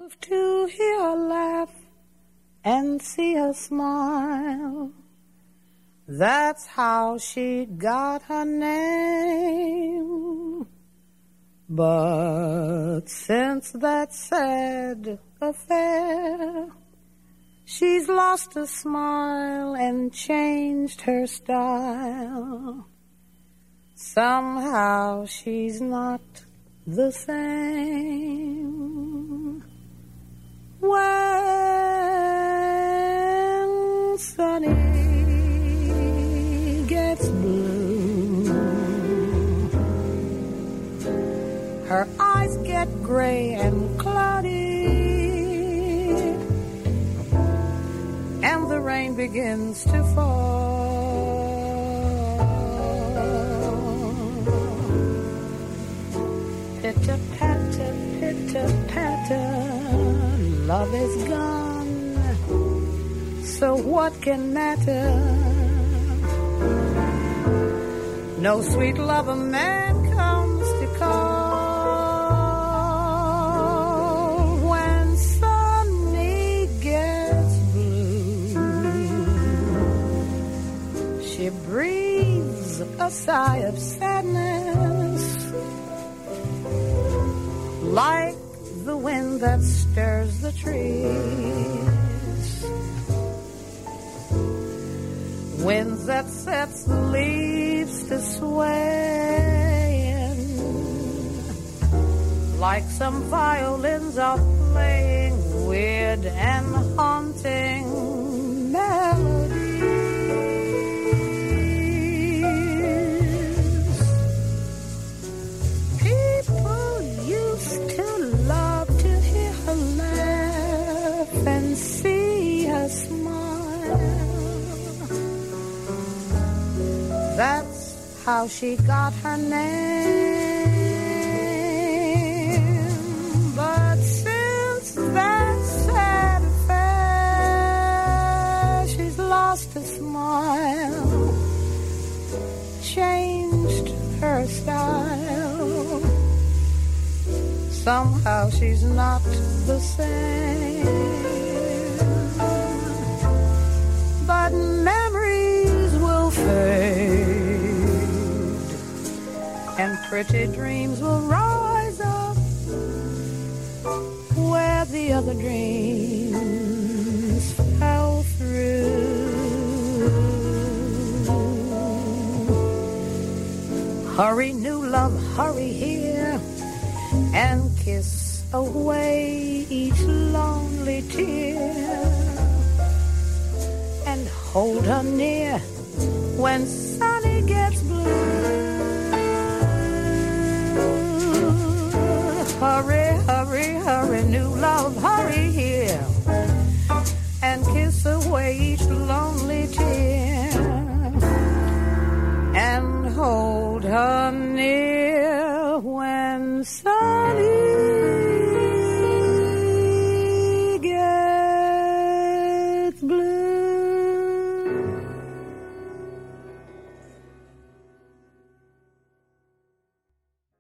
to hear her laugh and see her smile. That's how she got her name. But since that sad affair, she's lost her smile and changed her style. Somehow she's not the same. When Sunny gets blue, her eyes get gray and cloudy, and the rain begins to fall. Pitter-patter, pitter-patter, love is gone, so what can matter? No sweet lover man comes to call. When Sunny gets blue, she breathes a sigh of sadness, like the wind that stirs the trees, wind that sets the leaves to swaying, like some violins are playing weird and haunting melodies. People used to love to hear her laugh and see her smile. That's how she got her name. But since that sad affair, she's lost her smile, changed her style. Somehow she's not the same. But memories will fade, and pretty dreams will rise up where the other dreams fell through. Hurry, new love, hurry here, and kiss away each lonely tear, and hold her near when Sunny gets blue.